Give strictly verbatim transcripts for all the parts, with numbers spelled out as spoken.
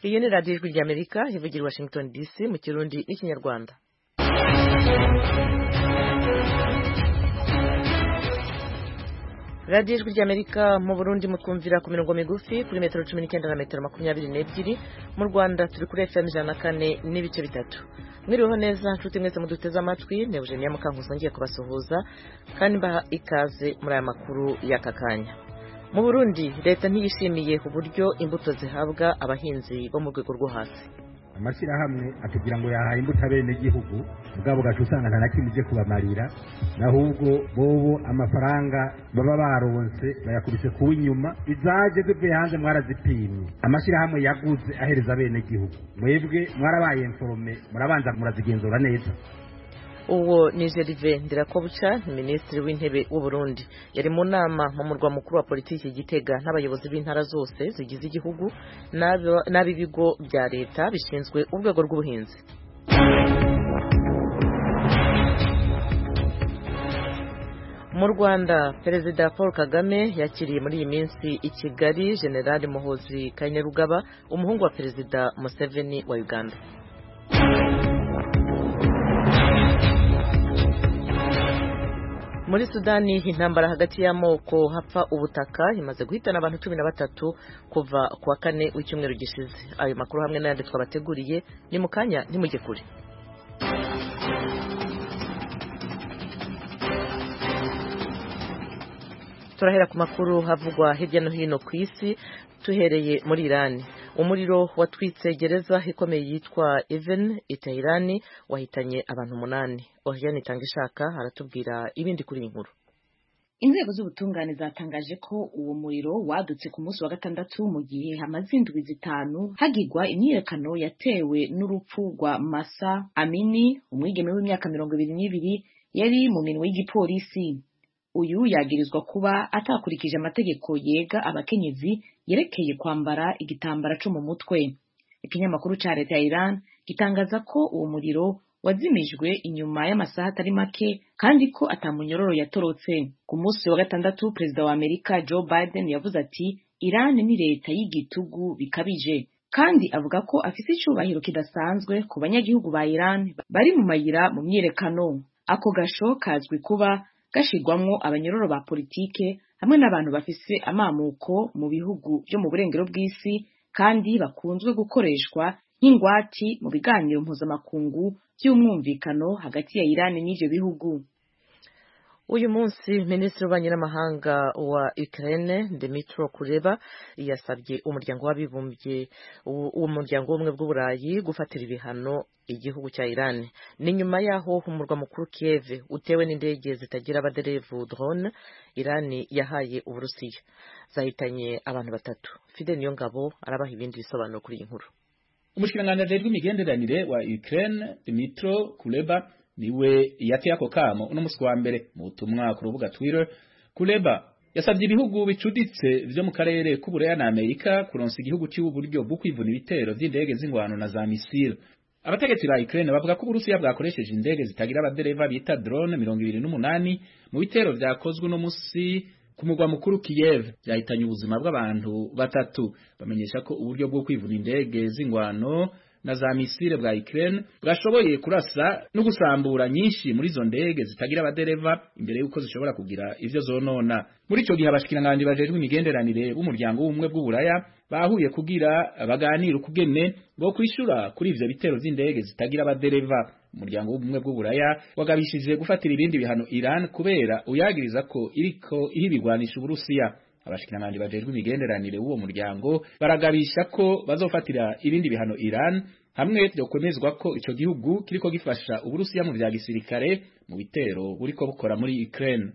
Iyi ni radiyo ijwi ry'Amerika ivugira i Washington D C mu Kirundi n'Ikinyarwanda. radiyo ijwi ry'Amerika mu Burundi mutwumvira ku mirongo migufi kuri metero cumi n'icyenda na metero makumyabiri n'ebyiri, mu Rwanda turi kuri F M ijana na kane n'ibice bitatu. Mwiriweho neza nshuti mwese muduteze amatwi, ne Eugenia Mukankusi ngiye kubasuhuza kandi mbaha ikaze muri aya makuru y'aka kanya. Mu Burundi leta ntiyishimiye uburyo imbuto zihabwa abahinzi bo mu rwego rwo hasi. Amashyirahamwe atugira ngo yahaye imbuto abene gihugu ubwabo gacu usanga nta nakimwe ije kubamarira, nahubwo bobo amafaranga baba baronse bayakubise kuwa inyuma, izaje zivuye hanze mwarazipimye. Amashyirahamwe yaguze ahereza abene gihugu, mwebwe mwarabaye informe, murabanza murazigenzura neza. Uwo ni Gervais Ndirakobuca, Minisitiri w'Intebe w'u Burundi, yari mu nama mu murwa mukuru wa politiki Gitega n'abayobozi b'intara zose zigize igihugu n'ab'ibigo bya leta bishinzwe urwego rw'ubuhinzi. Mu Rwanda Perezida Paul Kagame yakiriye muri iyi minsi i Kigali General Muhoozi Kainerugaba, umuhungu wa Perezida Museveni wa Uganda. Muri Sudani intambara hagati y'amoko hapfa ubutaka imaze guhitana abantu cumi na batatu kuva kuwa kane w'icyumweru gishize. Ayo makuru hamwe n'ayandi twabateguriye ni mu kanya ntimujye kure. Turahera ku makuru havugwa hirya no hino ku isi, tuhereye muri Iran. Umuriro watwitse gereza ikomeye yitwa Evin i Tehran wahitanye abantu umunani. Oriane Tangishaka aratubwira ibindi kuri iyi nkuru. Inzego z'ubutungane zatangaje ko uwo muriro wadutse ku munsi wa gatandatu mu gihe hamaze indwi zitanu hagirwa imyiyerekano yatewe n'urupfu rwa Masa Amini, umwigeme w'imyaka mirongo ibiri n'ibiri yari mu minwe y'igipolisi. Uyu yagirizwa kuba atakurikije amategeko yega abakenyezi yerekeye kwambara igitambara cyo mu mutwe. Ikinyamakuru ca leta ya Iran gitangaza ko uwo muriro wazimijwe inyuma y'amasaha atari make kandi ko atamunyororo yatorotse. Ku munsi wa gatandatu Perezida wa Amerika Joe Biden yavuze ati Iran ni leta y'igitugu bikabije, kandi avuga ko afise icubahiro kidasanzwe ku banyagihugu ba Iran bari mu mayira mu myiyerekano. Ako gasho kazwi kuba gashirwamwo abanyororo ba politike hamwe n'abantu bafise amamuko mu bihugu byo mu burengero bw'isi kandi bakunzwe gukoreshwa nk'ingwati mu biganiro mpuzamakungu by'umwumvikano hagati ya Iran n'ivyo bihugu. Uyu munsi Minisitiri w'Ububanyi n'Amahanga wa Ukraine Dmytro Kuleba yasabye umuryango w'abibumbye umuryango w'ubumwe bw'Uburayi gufatira ibihano igihugu cya Iran. Ni nyuma yaho umurwa mukuru Kiev utewe n'indege zitagira abaderevu drone Iran yahaye Uburusiya, zahitanye abantu batatu. Fide Niyongabo arabaha ibindi bisobanuro kuri iyi nkuru. Umushikiranganji w'imigenderanire wa Ukraine Dmytro Kuleba niwe yateye ako kamo uno musi wa mbere mu butumwa ku rubuga Twitter. Kuleba yasabye ibihugu bicuditse vyo mu karere k'Uburaya na Amerika kuronsa igihugu cy'u buryo bwo kwivuna ibitero vy'indege z'ingwano na za misile. Abategetsi ba Ukraine bavuga ko Uburusiya bwakoresheje indege zitagira abadereva bita drone mirongo ibiri n'umunani mu bitero vyakozwe no musi ku mugwa mukuru Kiev, byahitanye ubuzima bw'abantu batatu. Bamenyesha ko uburyo bwo kwivuna indege z'ingwano na za misile bwa Ukraine bwashoboye kurasa no gusambura nyinshi muri zo ndege zitagira abadereva imbere yuko zishobora kugira ivyo zonona. Muri ico gihe abashikiranganje bajejwe imigenderanire b'umuryango w'ubumwe bw'Uburaya bahuye kugira baganira ukugene bwo kwishura kuri ivyo bitero vy'indege zitagira abadereva. Umuryango w'ubumwe bw'Uburaya wagabishije gufatira ibindi bihano Iran kubera uyagiriza ko iriko ihibigwanisha Uburusiya. Abashikiranganje bajejwe imigenderanire w'uwo muryango baragabisha ko bazofatira ibindi bihano Iran hamwe byo kwemezwa ko ico gihugu kiriko gifasha Uburusiya mu vya gisirikare mu bitero buriko bukora muri Ukraine.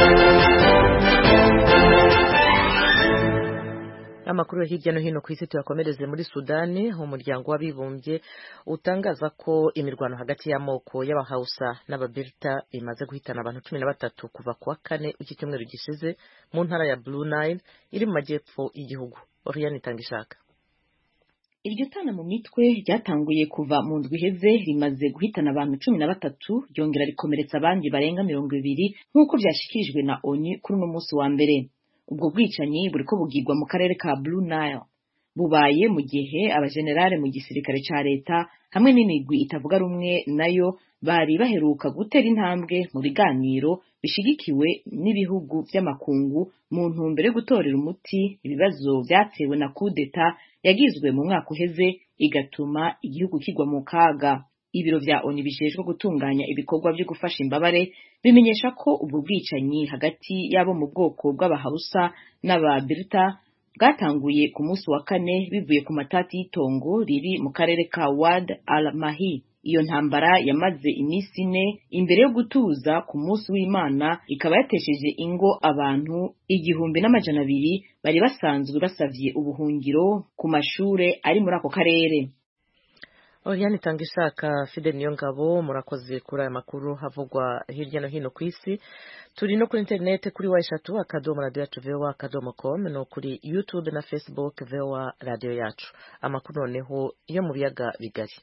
Amakuru hirya no hino ku isi tuyakomereze muri Sudani. Umuryango w'abibumbye utangaza ko imirwano hagati y'amoko y'abahausa n'ababirta imaze guhitana abantu cumi na batatu kuva kuwa kane iki cyumweru gishize mu ntara ya Blue Nile iri mu majyepfo y'igihugu. Oriane Tangishaka. Iryo tana mu mitwe ryatanguye kuva mu ndwi iheze rimaze guhitana abantu cumi na batatu ryongera rikomeretsa abandi barenga mirongo ibiri nk'uko byashikirijwe na O N U kuri uno munsi wa mbere. Ubwo bwicanyi buriko bugirwa mu karere ka Blue Nile. bubaye mu gihe abajenerali mu gisirikare ca leta hamwe n'imigwi itavuga rumwe nayo bari baheruka gutera intambwe mu biganiro bishigikiwe n'ibihugu vy'amakungu mu ntumbero yo gutorera umuti ibibazo vyatewe na kudeta yagizwe mu mwaka uheze igatuma igihugu kigwa mu kaga. Ibiro vya O N U bijejwe gutunganya ibikorwa vyo gufasha imbabare bimenyesha ko ubwo bwicanyi hagati y'abo mu bwoko bw'abahausa n'ababirta bwatanguye ku munsi wa kane bivuye ku matati y'itongo riri mu karere ka Wad al-Mahi. Iyo ntambara yamaze iminsi ine imbere yo gutuza ku munsi w'Imana ikaba yatesheje ingo abantu igihumbi n'amajana abiri bari basanzwe basavye ubuhungiro ku mashure ari muri ako karere. Oriane Tangishaka, Fidel Niyongabo, murakoze kuri aya makuru havugwa hirya no hino ku isi. Turi no kuri internet kuri wa eshatu akadomo radio yacu voa akadomo com no kuri YouTube na Facebook voa radio yacu. Amakuru noneho yo mu biyaga bigari.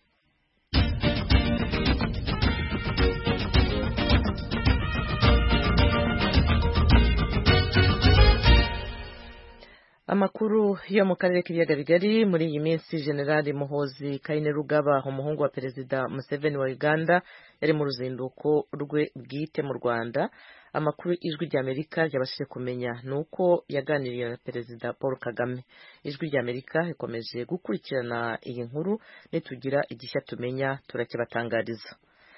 Amakuru yo mu karere k'ibiyaga bigari muri iyi minsi Generali Muhozi Kainerugaba umuhungu wa Perezida Museveni wa Uganda yari mu ruzinduko rwe bwite mu Rwanda. Amakuru ijwi rya Amerika ryabashije kumenya nuko yaganiriye na Perezida Paul Kagame. Ijwi rya Amerika ikomeje gukurikirana iyi nkuru nitugira igishya tumenya turakibatangariza.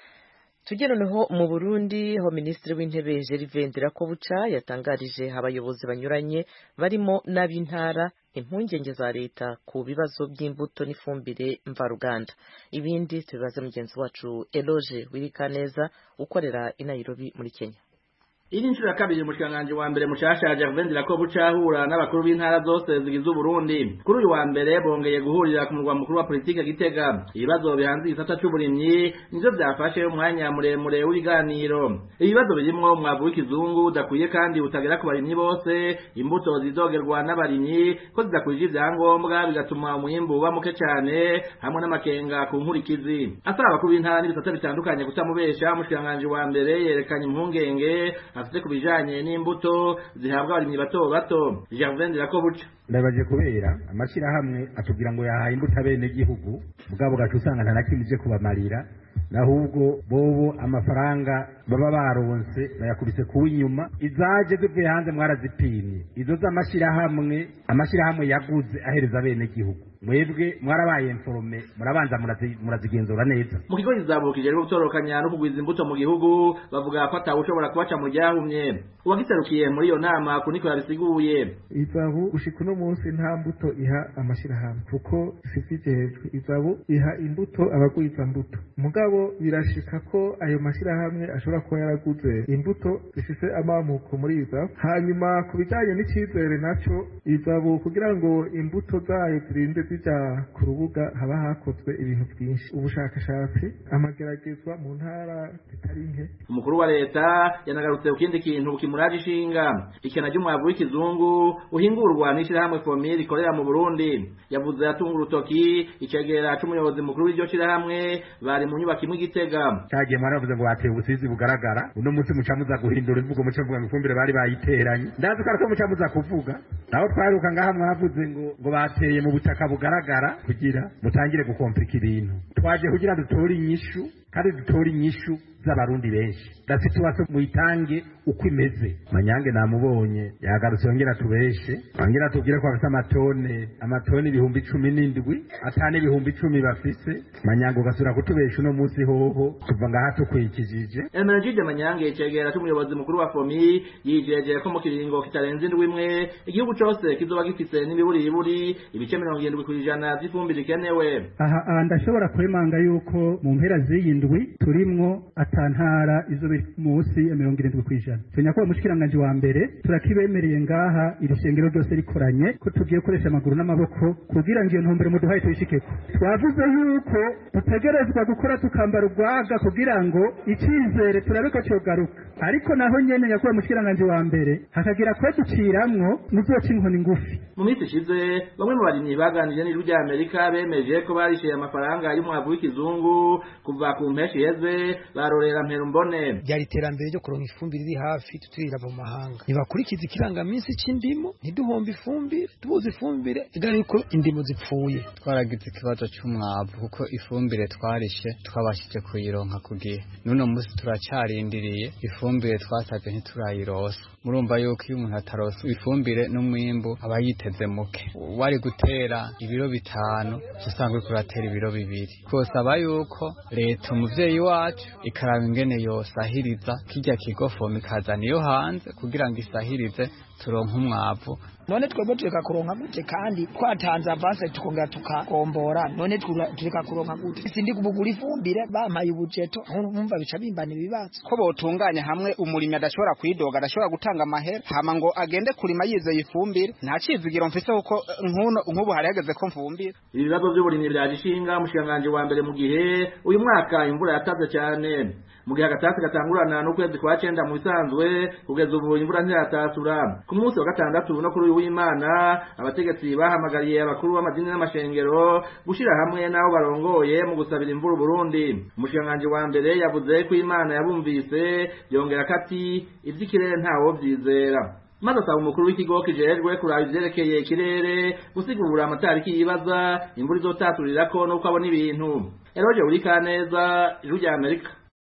Tugera noneho mu Burundi ho Minisitiri w'Intebe Gervais Ndirakobuca yatangarije abayobozi banyuranye barimo n'ab'intara impungenge za leta ku bibazo by'imbuto n'ifumbire mvaruganda. Ibindi tubibaze mugenzi wacu Eloge Wirikaneza ukorera i Nairobi muri Kenya. Iri nshuro ya kabiri mushikanganje wa mbere mushasha Gervais Ndirakobuca ahura n'abakuru b'intara zose zigize Burundi. Kuri uyu wa mbere bongeye guhurira ku murwa mukuru wa politike Gitega. Ibibazo bihanze isata cy'uburimyi nivyo byafashe umwanya muremure w'ibiganiro. Ibibazo birimwo umwavu w'ikizungu udakwiye kandi utagera ku barimyi bose, imbuto zizogerwa n'abarimyi ko zidakwije ibyangombwa bigatuma umwimbu uba muke cyane hamwe n'amakenga ku nkurikizi. Asaba abakuru b'intara n'ibisata bitandukanye gutamubesha mushikanganje wa mbere yerekanye impungenge afite kubijanye n'imbuto zihabwa abarimyi bato bato. Gervais Ndirakobuca ndabaje kubera amashira hamwe atubwira ngo yahaye imbuto abene gihugu bwabo gacu usanga nta nakimije kubamarira nahubwo bobo amafaranga baba baronse bayakubise ku inyuma izaje zivuye hanze mwarazipimye izo z'amashira hamwe amashira hamwe yaguze ahereza abene gihugu mwebwe mwarabaye informe murabanza murazigenzura neza. Mu kigo izabukije rero gutorokanya no kugwiza imbuto mu gihugu bavuga ko atawushobora kubaca mu ryahumye. Uwagiserukiye muri iyo nama kuniko yabisiguye izabu ushika no munsi nta mbuto iha amashira hamwe kuko sifijejwe izabu iha imbuto abagwiza mbuto mugabo birashika ko ayo mashira hamwe ashobora kuba yaraguze imbuto zifise amamuko muri izabu. Hanyuma kubijanye n'icizere naco izabu kugira ngo imbuto zayo zirinde zija ku rubuga haba hakozwe ibintu byinshi ubushakashatsi amageragezwa mu ntara zitari nke. Umukuru wa leta yanagarutse ku kindi kintu kimuraje ishinga ikena ry'umwavu w'ikizungu uhingurwa n'ishirahamwe Fomir rikorera mu Burundi. Yavuze yatunga urutoki icegera c'umuyobozi mukuru w'iryo shirahamwe bari mu nyubako imwe Gitega. Cyagiye mwaravuze ngo bateye ubusizi bugaragara uno munsi mucamuza guhindura imvugo muce mvuga ifumbire bari bayiteranye ndazi ko mucamuza kuvuga naho twaruka ngaha mwavuze ngo ngo bateye mu butaka bugaragara kugira mutangire gukomplika ibintu. Twaje kugira dutore inyishu kandi dutore inyishu z'abarundi benshi da situation muyitange uko imeze. Manyange namubonye yagarutse yongera tubeshe angira tubwire ko afite amatone amatone ibihumbi cumi n'indwi atane ibihumbi icumi bafise. Manyange gasura kutubesha uno munsi hoho tuva ngaha tukwikijije. Emergide Manyange cegera cy'umuyobozi mukuru wa Fomi yijeje ko mu kiringo kitarenze indwi imwe igihugu cyose kizoba gifise n'ibiburi iburi ibice mirongo irindwi ku ijana by'ifumbire ikenewe. Aha ndashobora kwemanga yuko mu mpera z'iyindwi turimwo atantara izo munsi ya mirongo irindwi ku ijana. Tunya ko mushikiranganje wa mbere turakibemereye ngaha iri shengero ryose rikoranye ko tugiye koresha amaguru n'amaboko kugira ngo iyo ntumbere muduhaye tuyishikeko. Twavuze yuko dutegerezwa gukora tukambara urwaga kugira ngo icizere turabe ko cyogaruka, ariko naho nyene yakuba mushikiranganje wa mbere hakagira ko duciramwo muzoca inkoni ngufi. Mu minsi ishize bamwe mu barimyi baganije n'ijwi rya Amerika bemeje ko barishiye amafaranga y'umwavu w'ikizungu kuva ku mpeshi yeze barorera Mperumbone. Byari iterambere ryo kuronka ifumbire iri hafi tutirira mu mahanga. Nibakurikiza ikirangaminsi c'indimo ntiduhomba ifumbire tubuze ifumbire igari uko indimo zipfuye. Twaragize ikibazo cy'umwavu kuko ifumbire twarishe twabashije kuyironka kugihe. Nuno musi turacarindiriye ifumbire twasabye ntiturayirosa. Murumva yuko iyo umuntu atarosa ifumbire n'umwimbu aba yiteze muke. Wari gutera ibiro bitanu usanga uriko uratera ibiro bibiri. Kosaba yuko leta umuvyeyi wacu ikaraba ingene yosahiriza kirya kigofoma ikazana iyo hanze kugira ngo isahirize turonka umwavu. None twebwe tureka kuronka gute kandi twatanze avance tukongera tukagombora none tureka kuronka gute sindi kubugura ifumbire bampaye ubujeto nkumva bica bimbana ibibazo ko botunganya hamwe umurimi adashobora kwidoga adashobora gutanga amahera hama ngo agende kurima yizeye ifumbire nta cizigiro mfise uko nkuno nkubu harihageze ko mfumbire. Ibibazo by'uburimyi byagishinga mushikanganje wa mbere mu gihe uyu mwaka imvura yataze cyane mu gihe agatasi gatangurana n'ukwezi kwa cenda mu bisanzwe kugeza ubu imvura ntiratasura. Ku munsi wa gatandatu no kuri w'Imana abategetsi bahamagariye abakuru b'amadini n'amashengero gushira hamwe nabo barongoye mu gusabira imvura Burundi. Umushikanganje wa mbere yavuze ko Imana yabumvise yongera kati ivy'ikirere ntawo vyizera. Maze asaba umukuru w'ikigo kijejwe kuraba ivyerekeye ikirere gusigura amatariki yibaza imvura izotaturirako nuko abona ibintu. Eroje Urikaneza, Ijwi rya Amerika.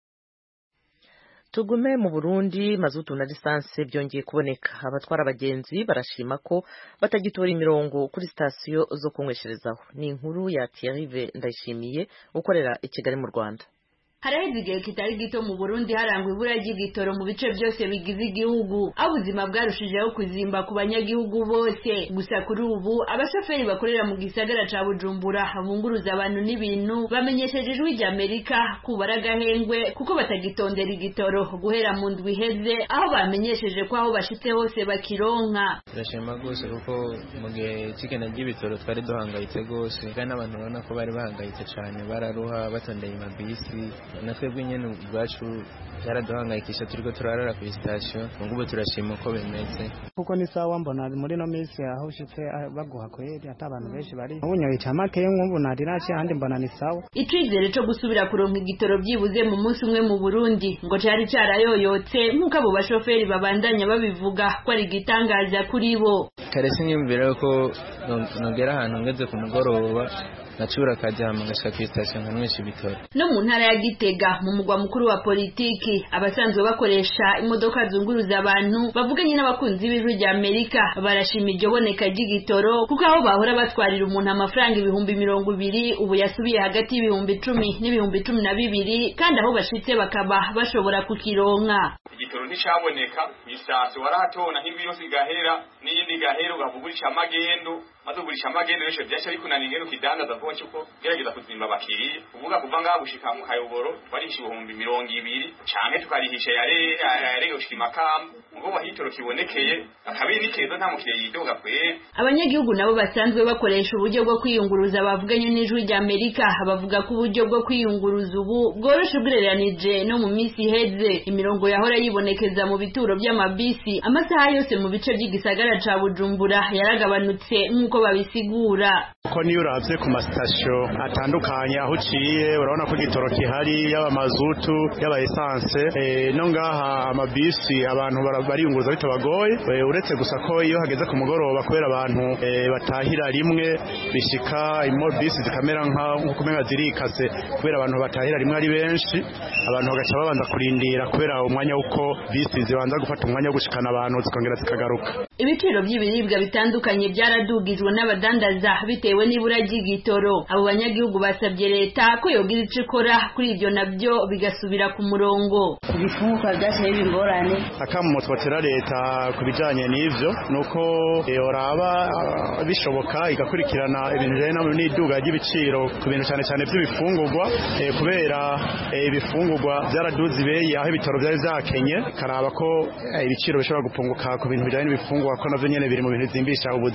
Tugume mu Burundi mazutu na lisansi byongeye kuboneka. Abatwara abagenzi barashima ko batagitora imirongo kuri sitasiyo zo kunywesherezaho. Ni inkuru ya Thierry Ndayishimiye ukorera i Kigali mu Rwanda. Haraheze igihe kitari gito mu Burundi harangwa ibura ry'igitoro mu bice byose bigize igihugu, aho ubuzima bwarushijeho kuzimba ku banyagihugu bose. Gusa kuri ubu abashoferi bakorera mu gisagara ca Bujumbura bunguruza abantu n'ibintu bamenyesheje Ijwi rya Amerika ko baragahengwe kuko batagitondera igitoro guhera mu ndwi iheze, aho bamenyesheje ko aho bashitse hose bakironka. Turashima gose kuko mu gihe cy'igena ry'ibitoro twari duhangayitse gose kandi n'abantu babona ko bari bahangayitse cyane bararuha batondeye amabisi. Natwebwe nyene ubwacu byaraduhangayikisha turiko turarara ku station ngubu turashima uko bimeze kuko ni sawa mbona muri no minsi aho ushitse baguha kweri ata abantu benshi bari ubunyoye camake ngubu narirace handi mbona ni sawa. Icizere cyo gusubira kuronka igitoro byibuze mu munsi umwe mu Burundi ngo cyari cyarayoyotse nkuko abo bashoferi babandanya babivuga ko ari gitangaza kuri bo. Karese nyumvira ko nogera ahantu ngeze ku mugoroba Nachura kajama ngashika ku station nkamwesha ibitoro. No mu ntara ya Gitega mu mugwa mukuru wa politiki abasanzwe bakoresha imodoka zunguruza abantu bavuganye n'abakunzi b'Ijwi rya Amerika barashima iryo boneka ry'igitoro kuko aho bahora batwarira umuntu amafaranga ibihumbi mirongo ibiri ubu yasubiye hagati y'ibihumbi icumi n'ibihumbi cumi na bibiri kandi aho bashitse bakaba bashobora kukironka. Igitoro nticaboneka bisase warahatona nk'ibiro sigahera n'iyindi gahero gavugurisha amagendo mazugurisha amagendo yeshe byasha bikunaniye ngero kidandaza ko cyuko gerageza kuzimba bakiriye uvuga kuva ngaho gushika mu Kayoboro twarihisha ibihumbi mirongo ibiri canke tukarihisha yare yare yoshima kam ngo bahitoro kibonekeye akabiri nikezo nta mukiriye yidoga kwe. Abanyagihugu nabo basanzwe bakoresha uburyo bwo kwiyunguruza bavuganye n'Ijwi rya Amerika bavuga ko uburyo bwo kwiyunguruza ubu bworoshe ugereranije no mu minsi iheze. Imirongo yahora yibonekeza mu bituro by'amabisi amasaha yose mu bice by'igisagara ca Bujumbura yaragabanutse nkuko babisigura. Uko niyo uravye ku mastasyo atandukanye aho uciye urabona ko igitoro kihari yaba mazutu yaba essence eh, no ngaha amabisi abantu bariyunguruza bitabagoye e, uretse gusa ko iyo hageze ku mugoroba kubera abantu e, batahira rimwe bishika imo bisi zikamera nka nko kumenga zirikase kubera abantu batahira rimwe ari benshi abantu bagaca babanza kurindira kubera umwanya uko bisi zibanza gufata umwanya wo gushikana abantu zikongera zikagaruka. Ibiciro by'ibiribwa bitandukanye byaradugijwe n'abadandaza bitewe n'ibura ry'igitoro. Abo banyagihugu basabye leta ko yogira ico ikora kuri ibyo nabyo bigasubira ku murongo. Ibifunguka byashe bingorane akamutwatira leta kubijanye n'ivyo nuko yoraba bishoboka igakurikirana ibintu bijanye n'iduga ry'ibiciro ku bintu cyane cyane by'ibifungurwa kubera ibifungurwa byaraduze ibeyi aho ibitoro byari vyakenye karaba ko ibiciro bishobora gupunguka ku bintu bijanye n'ibifungurwa ko navyo nyene biri mu bintu zimbisha ubuzima.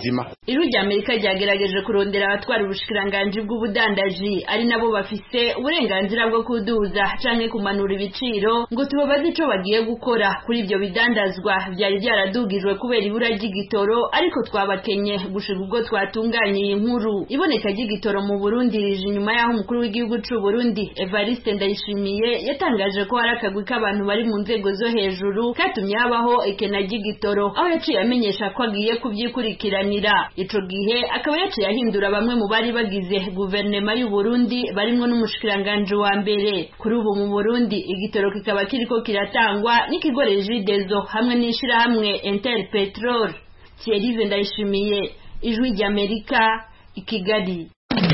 Ijwi rya Amerika ryagerageje kurondera abatwara ubushikiranganji bw'ubudandaji ari nabo bafise uburenganzira bwo kuduza canke kumanura ibiciro ngo tubabaze ico bagiye gukora kuri ibyo bidandazwa byari byaradugijwe kubera ibura ry'igitoro, ariko twabakenye gushika ubwo twatunganye iyi nkuru. Iboneka ry'igitoro mu Burundi rije inyuma y'aho umukuru w'igihugu c'u Burundi Evariste Ndayishimiye yatangaje ko hari akagwi k'abantu bari mu nzego zo hejuru katumye habaho ikena ry'igitoro, aho yaciye amenyesha ko agiye kuvyikurikiranira. Ico gihe akaba yaciye ahindura bamwe mu bari bagize guverinoma y'u Burundi barimwo n'umushikiranganje wa mbere. Kuri ubu mu Burundi igitoro kikaba kiriko kiratangwa n'ikigo Regideso hamwe n'ishirahamwe Interpetrol. Thierry Ndayishimiye, Ijwi rya Amerika, i Kigali.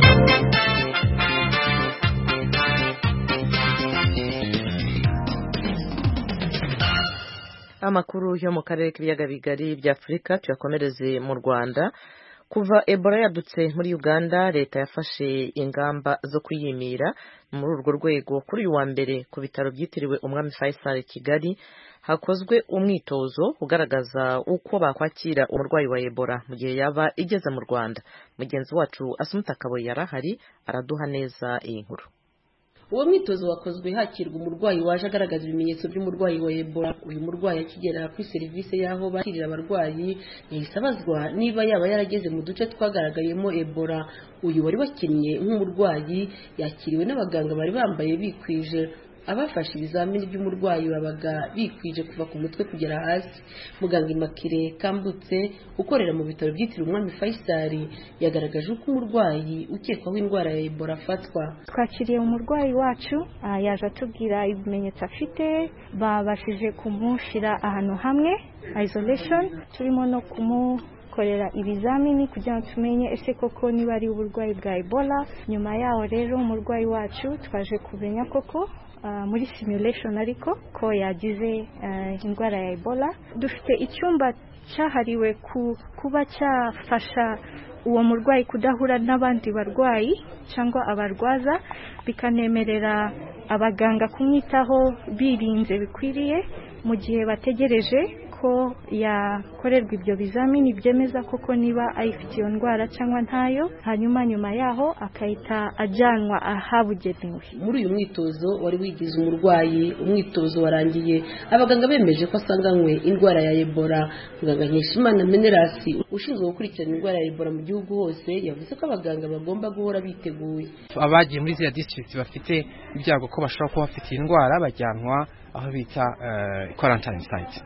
Amakuru yo mu karere k'ibiyaga bigari bya Afurika tuyakomereze mu Rwanda. Kuva Ebola yadutse muri Uganda, leta yafashe ingamba zo kuyimira. Muri urwo rwego kuri uyu wa mbere ku bitaro byitiriwe Umwami Faisal Kigali hakozwe umwitozo ugaragaza uko bakwakira umurwayi wa Ebola mu gihe yaba igeze mu Rwanda. Mugenzi wacu Asumta Kaboyi yarahari araduha neza iyi nkuru. Uwo mwitozo wakozwe hakirwa umurwayi waje agaragaza ibimenyetso by'umurwayi wa Ebola. Uyu murwayi akigera kuri serivisi y'aho bakirira abarwayi yahise abazwa niba yaba yarageze mu duce twagaragayemo Ebola. Uyu wari wakinnye nk'umurwayi yakiriwe n'abaganga bari bambaye bikwije. Abafashe ibizamini by'umurwayi babaga bikwije kuva ku mutwe kugera hasi. Muganga Immaculée Kambutse ukorera mu bitaro byitiriwe Umwami Faisal yagaragaje uko umurwayi ukekwaho indwara ya Ebola afatwa. Twakiriye umurwayi wacu yaje atubwira ibimenyetso afite, babashije kumushira ahantu hamwe isolation, turimo no kumu korera ibizamini kugira ngo tumenye ese koko niba ari uburwayi bwa Ebola. Nyuma yaho rero umurwayi wacu twaje kumenya koko Uh, muri simulation ariko ko yagize uh, indwara ya Ebola. Dufite icyumba cyahariwe ku, kuba cyafasha uwo murwayi kudahura n'abandi barwayi cyangwa abarwaza, bikanemerera abaganga kumwitaho birinze bikwiriye mu gihe bategereje ko yakorerwa ibyo bizamini byemeza koko niba ayifite iyo ndwara cyangwa ntayo, hanyuma nyuma yaho akahita ajyanwa ahabugenewe. Muri uyu mwitozo wari wigize umurwayi, umwitozo warangiye abaganga bemeje ko asanganywe indwara ya Ebola. Muganga Nkeshimana Menerasi ushinzwe gukurikirana indwara ya Ebola mu gihugu hose yavuze ko abaganga bagomba guhora biteguye. Abagiye muri ziriya district bafite ibyago ko bashobora kuba bafite indwara bajyanwa aho bita uh, quarantine site.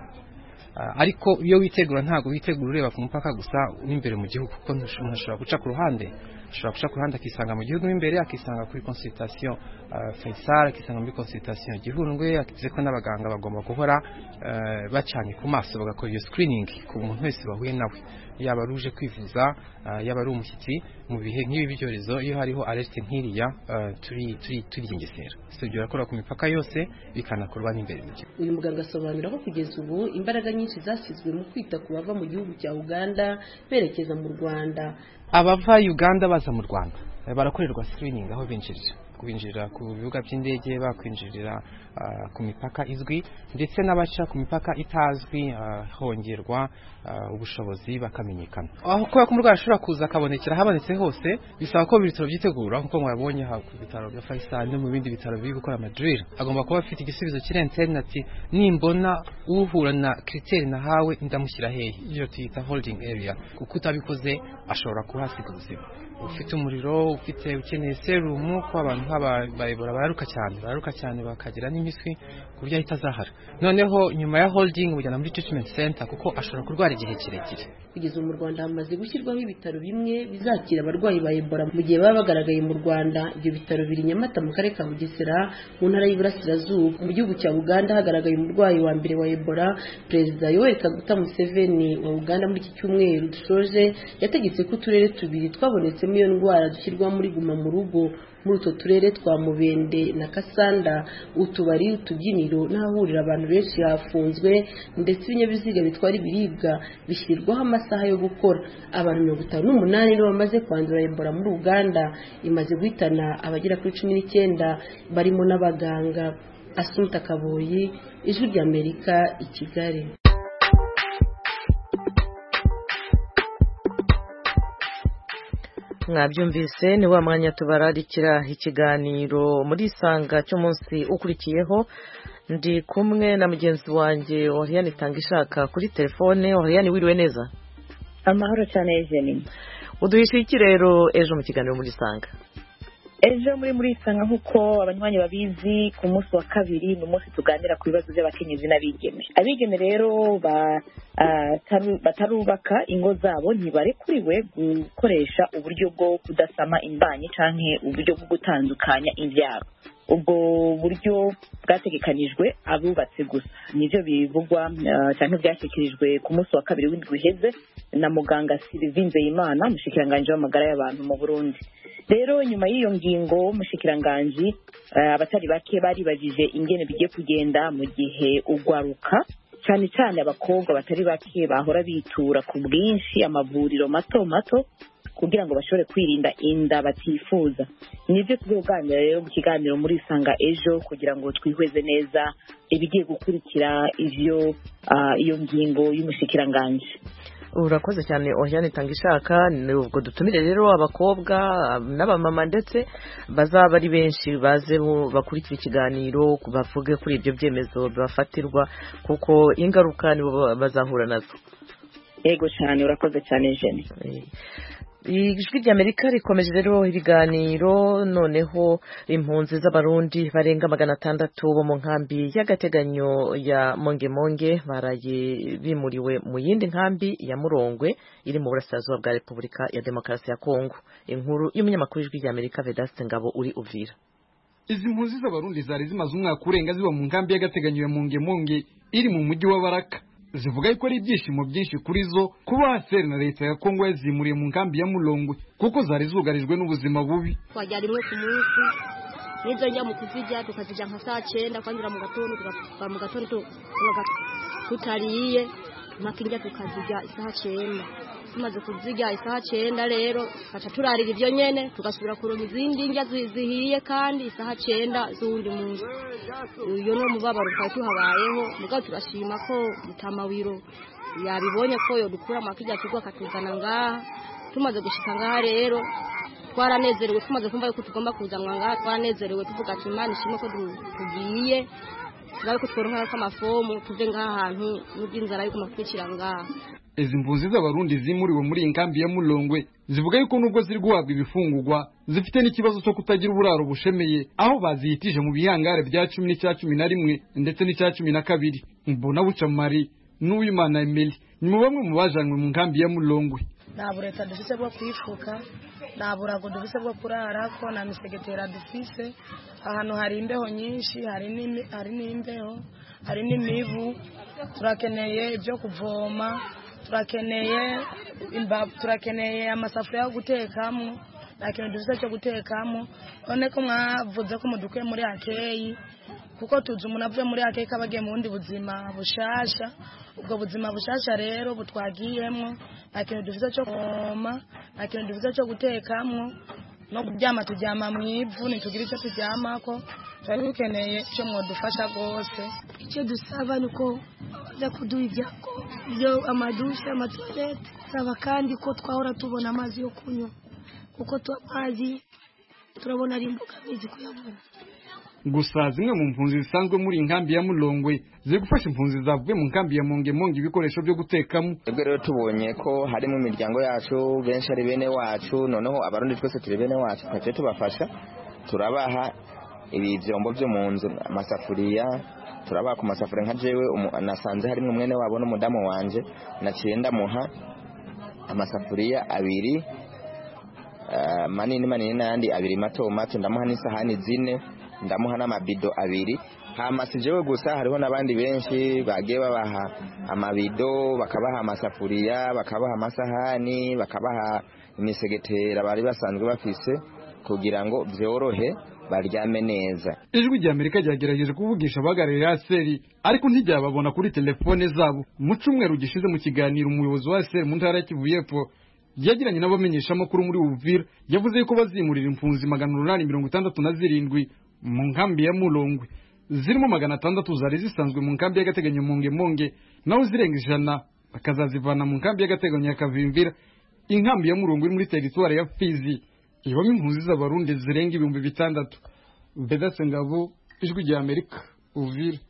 Uh, ariko iyo witegura ntago witegura ureba ku mupaka gusa n'imbere mu gihugu, kuko umuntu ashobora guca ku ruhande ashobora guca ku ruhande akisanga mu gihugu imbere, akisanga kuri consultation uh, Faisal, akisanga muri consultation Gihundwe. Akize ko n'abaganga bagomba guhora uh, bacanye ku maso bagakora iyo screening ku muntu wese bahuye nawe, yaba ruje kwivuza uh, yaba ari umushyitsi. Mu bihe nk'ibi byorezo iyo hariho alert nkiriya uh, turi turi turigengesera sibyo rakora ku mipaka yose bikanakorwa n'imbere mu gihugu. Uyu muganga asobanura ko kugeza ubu imbaraga nyinshi zashyizwe mu kwita ku bava mu gihugu cya Uganda berekeza mu Rwanda. Abava Uganda baza mu Rwanda barakorerwa screening aho binjirira, kubinjirira ku bibuga by'indege, bakwinjirira uh, ku mipaka izwi, ndetse n'abaca ku mipaka itazwi uh, hongerwa uh, ubushobozi bakamenyekana. Aho kuba ku murwayi ashobora kuza akabonekera habonetse hose, bisaba ko ibitaro byitegura nkuko mwabonye ha ku bitaro bya Faisal no mu bindi bitaro biri gukora Madrid. Agomba kuba afite igisubizo kiri interneti, nimbona uhura na criteri nahawe ndamushyira hehe, iyo tuyita holding area, kuko utabikoze ashobora kuhasiga ubuzima. Ufite umuriro, ufite ukeneye serumu, ko abantu nk'abayibora bararuka cyane bararuka cyane bakagira n'imiswi ku buryo ahita azahara. Noneho nyuma ya holding bujyana muri treatment center kuko ashobora kurwara igihe kirekire. Kugeza mu Rwanda hamaze gushyirwaho ibitaro bimwe bizakira abarwayi ba Ebola mu gihe baba bagaragaye mu Rwanda. Ibyo bitaro biri Nyamata mu karere ka Bugesera mu ntara y'Iburasirazuba. Mu gihugu cya Uganda hagaragaye umurwayi wa mbere wa Ebola. Perezida Yoweri Kaguta Museveni wa Uganda muri iki cyumweru dushoje yategetse ko uturere tubiri twabonetsemo iyo ndwara dushyirwa muri guma mu rugo. Muri utwo turere twa Mubende na Kasanda, utubari, utubyiniro n'ahahurira abantu benshi hafunzwe, ndetse ibinyabiziga bitwara ibiribwa bishyirirwaho amasaha yo gukora. Abantu mirongo itanu n'umunani nibo bamaze kwandura Ebola muri Uganda, imaze guhitana abagera kuri cumi n'icyenda barimo n'abaganga. Asumta Kaboyi, Ijwi ry'Amerika, i Kigali. mwabyumvise ni wa mwanya tubararikira ikiganiro muri isanga cy'umunsi ukurikiyeho. Ndi kumwe na mugenzi wanjye Oriane Tangishaka kuri telefone. Oriane, wiriwe neza? Amahoro cyane Eugenie. Uduhishe iki rero ejo mu kiganiro muri isanga? Ejo muri muri isanga nkuko abanywanyi babizi ku munsi wa kabiri ni umunsi tuganira ku bibazo by'abakenyezi n'abigeme. Abigeme rero ba uh, batarubaka ingo zabo ntibarekuriwe gukoresha uburyo bwo kudasama imbanyi canke uburyo bwo gutandukanya imbyaro. Ubwo buryo bwategekanijwe abubatse gusa, nivyo bivugwa uh, cyane byashyikirijwe ku munsi wa kabiri w'indwi uheze na muganga Sylvie Nzeyimana, umushikiranganje w'amagara y'abantu mu Burundi. Rero nyuma y'iyo ngingo umushikiranganje uh, abatari bake bari bagije ingene bigiye kugenda mu gihe ugwaruka cyane cyane abakobwa batari bake bahora bitura ku bwinshi amavuriro mato mato kugira ngo bashobore kwirinda inda batifuza. Nivyo tuzoganira rero mu kiganiro muri isanga ejo kugira ngo twihweze neza ibigiye gukurikira ivyo uh, iyo ngingo y'umushikiranganje. Urakoze cyane Oriane Tangishaka. Nubwo dutumire rero abakobwa n'abamama ndetse bazaba ari benshi baze bakurikira ikiganiro bavuge kuri ibyo byemezo bafatirwa kuko ingaruka nibo bazahura nazo. Yego cyane, urakoze cyane Jene. Ijwi ry'Amerika rikomeje rero ibiganiro. Noneho impunzi z'abarundi barenga magana atandatu bo mu nkambi y'agateganyo ya Mongemonge baraye bimuriwe mu yindi nkambi ya Murongwe iri mu burasirazuba bwa Repubulika ya Demokarasi ya Kongo. Inkuru y'umunyamakuru w'Ijwi ry'Amerika Vedaste Ngabo uri Uvira. Izi mpunzi z'abarundi zari zimaze umwaka urenga ziba mu nkambi y'agateganyo ya Mongemonge iri mu mujyi wa Baraka. Zivuga ko ari ibyishimo byinshi kuri zo kuba haseri na leta ya Kongo yazimuriye mu nkambi ya Mulongwe kuko zari zugarijwe n'ubuzima bubi. Twajya rimwe ku munsi nizo njya mu kuzijya tukazijya nka saa cyenda kwandira mu gatondo tukava mu gatondo tutariye makinja tukazijya isaha cyenda. Tumaze kuzijya isaha cyenda rero baca turarira ibyo nyene tugasubira kuronka izindi njya zihiye kandi isaha cyenda z'undi munsi. Iyo no mubabaro twari tuhabayeho mugabo turashima ko mutamawiro yabibonye ko yo dukura makijya kigwa katuzana ngaha. Tumaze gushika ngaha rero twaranezerewe, tumaze kumva yuko tugomba kuzanwa ngaha twaranezerewe tuvuga ati Imana ishimwe ko tugiye turabe ko tworonka amafomu tuve ngaha ahantu n'ubwinzara yuko makwicira ngaha. Izi mpunzi z'abarundi zimuriwe muri inkambi ya Mulongwe zivuga yuko nubwo ziri guhabwa ibifungurwa zifite n'ikibazo cyo kutagira uburaro bushemeye aho bazihitije mu bihangare bya cumi n'icya cumi na rimwe ndetse n'icya cumi na kabiri. Mbona buca Mari n'Uwimana Emily ni mu bamwe mu bajanywe mu nkambi ya Mulongwe. Nta bureta dufise bwo kwifuka, nta burago dufise bwo kurara ko na misegetera dufise. Ahantu hari imbeho nyinshi, hari n'imi hari n'imbeho, hari n'imivu. Turakeneye ibyo kuvoma, turakeneye imbavu, turakeneye amasafuriya yo gutekamo, nta kintu dufise cyo gutekamo. None ko mwavuze ko mudukuye muri akeyi kuko tuzi umuntu avuye muri akeyi kabagiye mu bundi buzima bushasha. Ubwo buzima bushasha rero butwagiyemo nta kintu dufise cyo kuvoma, nta kintu dufise cyo gutekamo, no kuryama turyama mu ivu ntitugira icyo turyamako. Twari dukeneye icyo mwadufasha rwose. Icyo dusaba nuko za kuduha ibyako byo amadushe amatoilette, saba kandi ko twahora tubona amazi yo kunywa kuko amazi turabona ari imbogamizi kuyabona. Gusa zimwe mu mpunzi zisanzwe muri inkambi ya Mulongwe ziri gufasha impunzi zavuye mu nkambi ya Mongemonge ibikoresho byo gutekamo. Ebwe rero tubonye ko harimo imiryango yacu benshi ari bene wacu, noneho abarundi twese turi bene wacu twaje tubafasha, turabaha ibi byombo byo mu nzu, amasafuriya, turabaha ku masafuriya nka jewe nasanze harimo mwene wabo n'umudamu wanje naciye ndamuha amasafuriya abiri uh, manini manini n'andi abiri mato mato, ndamuha n'isahani zine, ndamuha n'amabido abiri. Hama sijewe gusa hariho nabandi benshi bagiye babaha amabido, bakabaha amasafuriya, bakabaha amasahani, bakabaha imisegetera bari basanzwe bafise kugira ngo byorohe baryame neza. Ijwi ry'Amerika ryagerageje kuvugisha abagarira Aseri ariko ntijyababona kuri telefone zabo. Mu cyumweru gishize mu kiganiro umuyobozi wa Aseri mu ntara ya Kivu y'Epfo yagiranye n'abamenyesha makuru muri Uvira yavuze ko bazimurira impunzi magana umunani mirongo itandatu na zirindwi mu nkambi ya Mulongwe. Zirimo magana atandatu zari zisanzwe mu nkambi y'agateganyo Mongemonge, naho zirenga ijana bakazazivana mu nkambi y'agateganyo ya Kavimvira inkambi ya Murungu iri muri teritwari ya Fizi ibamo impunzi z'abarundi zirenga ibihumbi bitandatu. Bedase Ngabo, Ijwi rya Amerika, Uvira.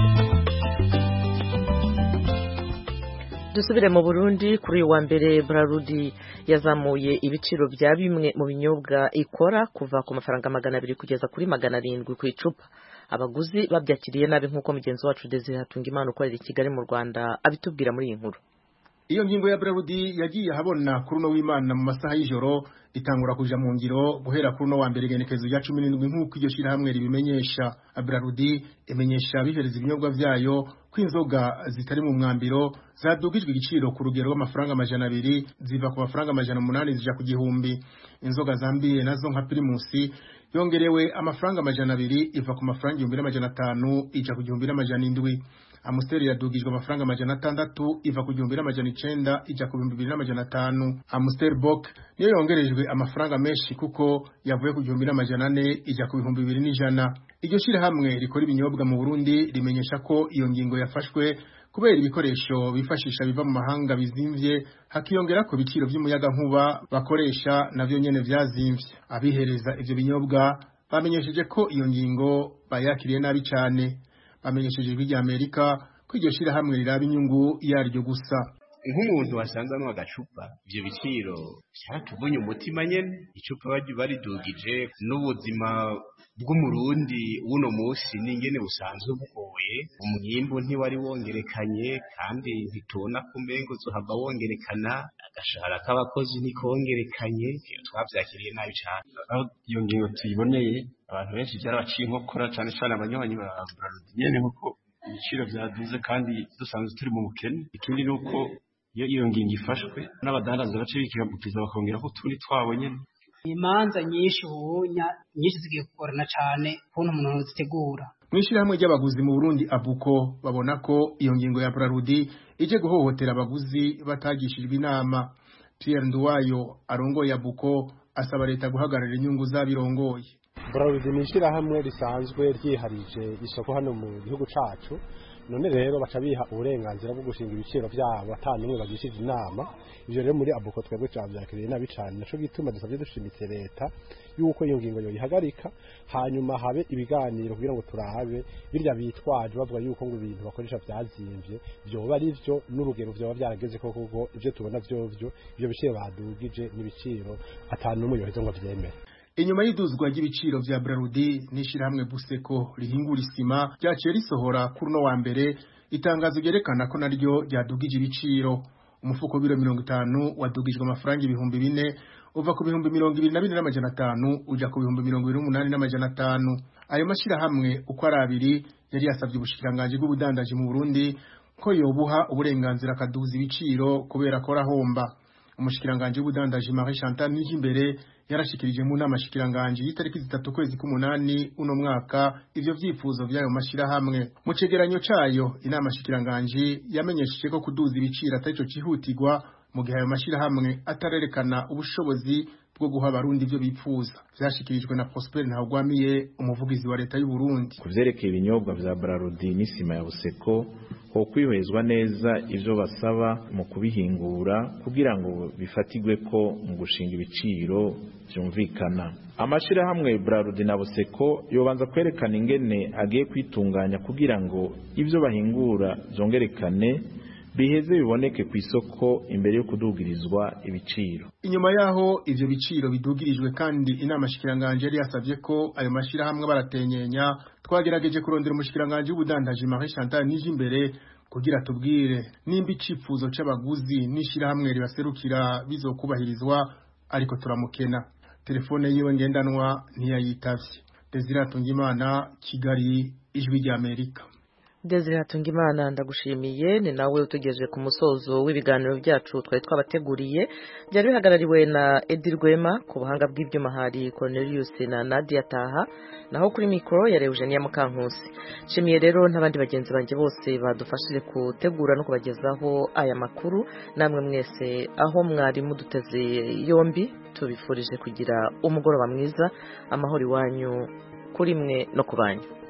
Dusubire mu Burundi. Kuri uyu wa mbere Braludi yazamuye ibiciro bya bimwe mu binyobwa ikora kuva ku mafaranga magana abiri kugeza kuri magana arindwi ku icupa. Abaguzi babyakiriye nabi nk'uko mugenzi wacu Desire Hatungimana ukorera i Kigali mu Rwanda abitubwira muri iyi nkuru. Iyo ngingo ya Braludi yagiye habona kuri no w'Imana mu masaha y'ijoro itangura kuja mu ngiro guhera kuri no wa mbere genekezo ya cumi n'indwi nk'uko iryo shira hamwe ribimenyesha. Braludi imenyesha bihereza ibinyobwa vyayo kw'inzoga zitari mu mwambiro zadugijwe igiciro ku rugero rw'amafaranga amajana abiri ziva ku mafaranga amajana umunani zija ku gihumbi. Inzoga zambiye nazo nka Primus yongerewe amafaranga amajana abiri iva ku mafaranga igihumbi n'amajana atanu ija ku gihumbi n'amajana indwi. Amstel yadugijwe amafaranga amajana atandatu iva ku gihumbi n'amajana icenda ija ku bihumbi bibiri n'amajana atanu. Amstel Bock niyo yongerejwe amafaranga menshi kuko yavuye ku gihumbi n'amajana ane ija ku bihumbi bibiri n'ijana. Iryo shira hamwe rikora ibinyobwa mu Burundi rimenyesha ko iyo ngingo yafashwe kubera ibikoresho bifashisha biva mu mahanga bizimvye hakiyongera ko biciro by'umuyaga nkuba bakoresha navyo nyene vyazimvye. Abihereza ivyo binyobwa bamenyesheje ko iyo ngingo bayakiriye nabi cyane. Bamenyesheje Ijwi rya Amerika ko iryo shira hamwe riraba inyungu yaryo gusa. Nk'umuntu wasanze no agacupa ivyo biciro cyatuvunye umutima nyene icupa baje baridugije n'ubuzima bw'umurundi uno musi n'ingene busanzwe bugoye umwimbu ntiwari wongerekanye kandi ntitona kumengo zohava wongerekana agashahara k'abakozi ntikongerekanye twavyakiriye nabi cyane. Aho iyo ngingo tuyiboneye abantu benshi byarabaciye inkokora cyane cyane abanywanyi ba Braludi nyene nkuko ibiciro vyaduze kandi dusanzwe turi mu bukene. Ikindi nuko iyo iyo ngingo ifashwe n'abadandaza bace bikirabukiza bakongera ko turi twabo nyene. Imanza nyinshi ubunya nyinshi zigiye kugorana cyane kuntu umuntu zitegura. Mwishira hamwe ry'abaguzi mu Burundi Abuko babona ko iyo ngingo ya Braludi ije guhohotera abaguzi batagishijwe inama. Pierre Nduwayo arongoye Abuko asaba leta guhagararira inyungu z'abirongoye. Braludi nishira hamwe risanzwe ryiharije isoko hano mu gihugu cacu. None rero baca biha uburenganzira bwo gushinga ibiciro byabo atanumwe bagishije inama. Ivyo rero muri Abuko twebwe cyavyakiriye nabi cyane naco gituma dusabye dushimitse leta yuko iyo ngingo yo ihagarika hanyuma habe ibiganiro kugira ngo turabe birya bitwaje bavuga yuko ngo ibintu bakoresha byazimvye byo bari byo n'urugero byo byarageze ko kuko ivyo tubona byo byo ivyo biciro badugije n'ibiciro atanumwe yoheze ngo vyemere. Inyuma y'iduzwa ry'ibiciro vya Braludi nishira hamwe Buseko rihingura isima ryaciye risohora kuri no wa mbere itangazo ryerekana ko naryo ryadugije ibiciro. Umufuko biro mirongo itanu wadugijwe amafaranga ibihumbi bine uva ku bihumbi mirongo ibiri na bine n'amajana atanu uja ku bihumbi mirongo ibiri n'umunani n'amajana atanu. Ayo mashira hamwe uko ari abiri yari yasabye ubushikiranganje bw'ubudandaji mu Burundi ko yobuha uburenganzira kaduza ibiciro kubera ko rahomba. Umushikiranganje w'ubudandaji Marie Chantal Nijimbere yarashikirije mu nama shikiranganje y'itariki zitatu kwezi k'umunani uno mwaka ivyo vyifuzo vyayo mashira hamwe. Mu cegeranyo cayo inama shikiranganje yamenyesheje ko kuduza ibiciro atarico cihutirwa mu gihe ayo mashira hamwe atarerekana ubushobozi bwo guha abarundi ivyo bipfuza. Vyashikirijwe na Prosper Ntahogwamiye umuvugizi wa leta y'u Burundi. Kuvyerekeye ibinyobwa vya Braludi n'isima ya Buseko ho kwihwezwa neza ivyo basaba mu kubihingura kugira ngo bifatigwe ko mu gushinga ibiciro vyumvikana. Amashira hamwe Braludi na Buseko yobanza kwerekana ingene agiye kwitunganya kugira ngo ivyo bahingura zongerekane biheze biboneke ku isoko imbere yo kudugirizwa ibiciro. Inyuma yaho ivyo biciro bidugirijwe kandi inama shikiranganje yari yasavye ko ayo mashira hamwe baratenyenya twagerageje kurondera umushikiranganje w'ubudandaji Marie Chantal Nijimbere kugira tubwire nimba icifuzo c'abaguzi nishira hamwe ribaserukira bizokubahirizwa ariko turamukena. Telefone yiwe ngendanwa ntiyayitavye. Desire Hatungimana, Kigali, Ijwi rya Amerika. Desire Hatungimana ndagushimiye ni nawe utegereje ku musozo w'ibiganiro byacu twari twabateguriye byari bihagarariwe na Edi Rwema ku buhanga bw'ibyuma hari Cornelius na Nadia Taha naho kuri mikoro ya Eugenia Mukankusi. Shimiye rero n'abandi bagenzi banjye bose badufashije gutegura no kubagezaho aya makuru namwe mwese aho mwari muduteze yombi tubifurije kugira umugoroba mwiza amahoro iwanyu kuri mwe no kubanyu.